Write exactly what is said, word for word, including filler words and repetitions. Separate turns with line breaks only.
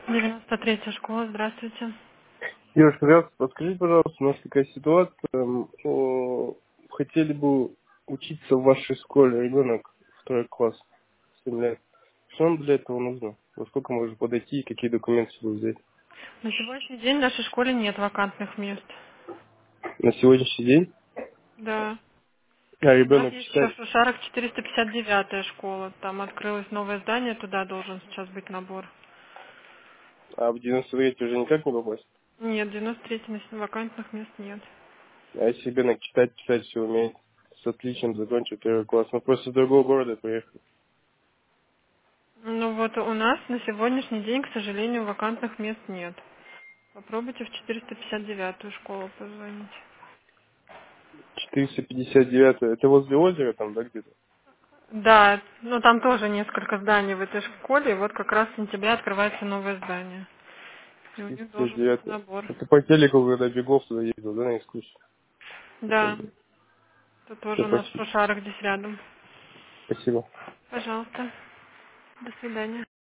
девяносто третья школа, здравствуйте.
Девушка, здравствуйте. Подскажите, пожалуйста, у нас такая ситуация. м, о, Хотели бы учиться в вашей школе ребенок второй класс, семь лет. Что нам для этого нужно? Во сколько можно подойти и какие документы с собой взять?
На сегодняшний день в нашей школе нет вакантных мест.
На сегодняшний день?
Да.
А
У нас
ребенок
есть еще
читает,
в Шушарах четыреста пятьдесят девятая школа. Там открылось новое здание, туда должен сейчас быть набор.
а в девяносто третий уже никак не попасть?
Нет, в девяносто третьей на сегодня вакантных мест нет.
А если ребенок читать, писать все умеет, с отличием закончил первый класс, мы просто из другого города приехали.
Ну вот у нас на сегодняшний день, к сожалению, вакантных мест нет. Попробуйте в четыреста пятьдесят девятую школу позвонить.
четыреста пятьдесят девять, это возле озера там, да, где-то?
Да, ну там тоже несколько зданий в этой школе, и вот как раз в сентябре открывается новое здание. И у них должен быть
четыреста пятьдесят девять.
набор.
Это по телеку, когда Бегов туда ездил, да, на экскурсию?
Да, это
Все,
тоже у нас в
спасибо.
Шушарах здесь рядом.
Спасибо.
Пожалуйста. До свидания.